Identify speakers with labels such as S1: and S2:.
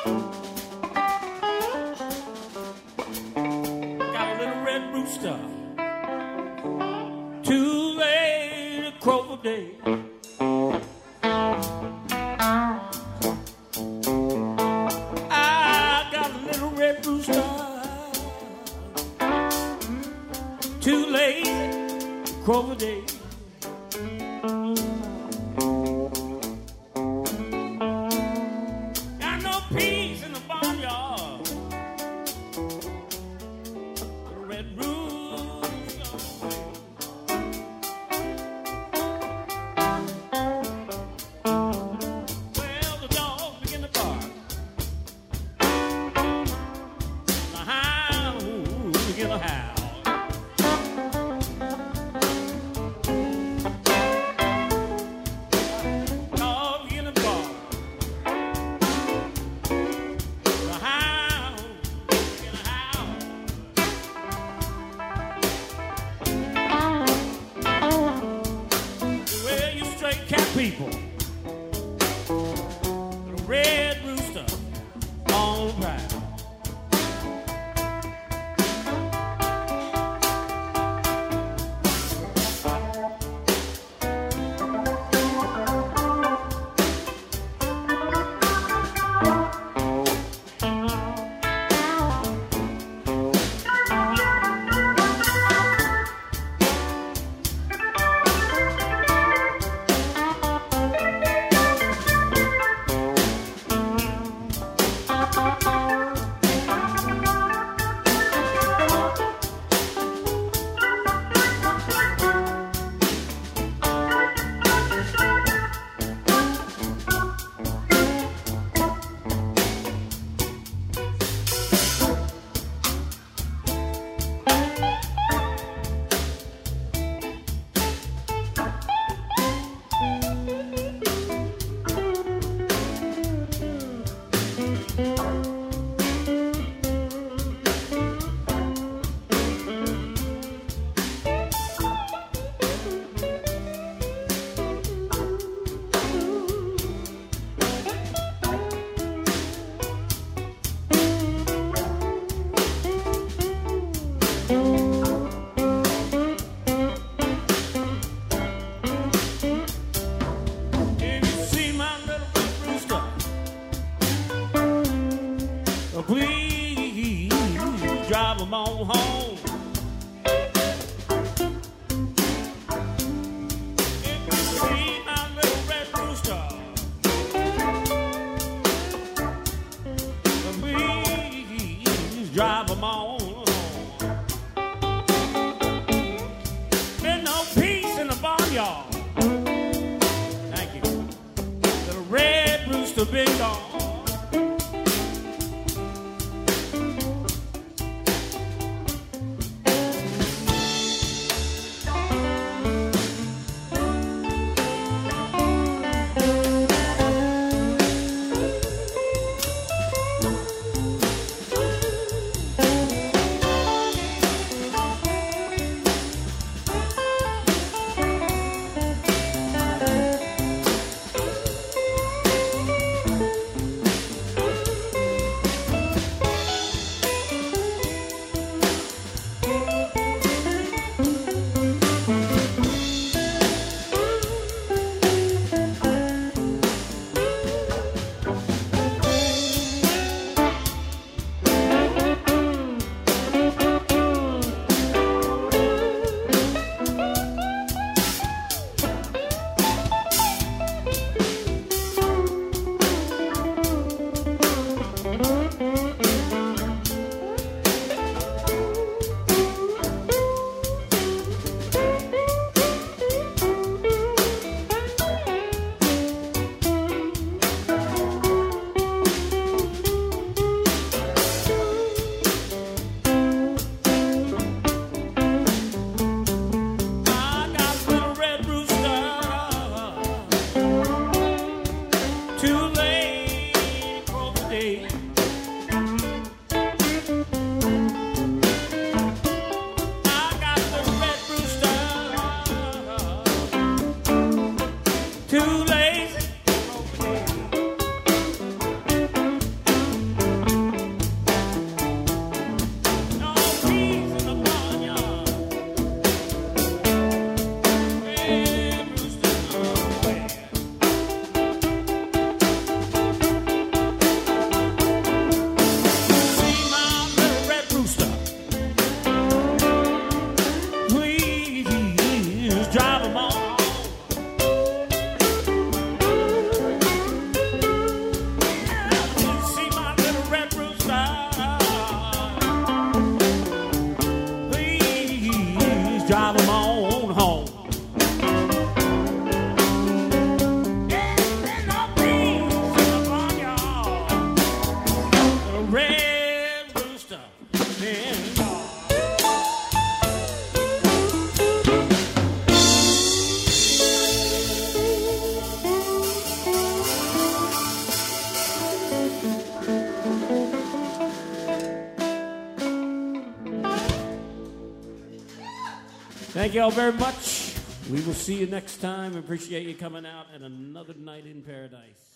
S1: Got a little red rooster, too late to crow for day. I got a little red rooster, too late to crow for day. Got no peace in the barnyard. Red rooster. Well, the dogs begin to bark. The hounds begin to howl. Dogs begin to bark. The hounds begin to howl. Well, you straight cat people, the red rooster on the prowl. If you see my little red rooster, please drive him on home. If you see my little red rooster, please drive him on home. There's no peace in the barnyard. Thank you. Little red rooster been gone. Thank you all very much. We will see you next time. Appreciate you coming out at another night in paradise.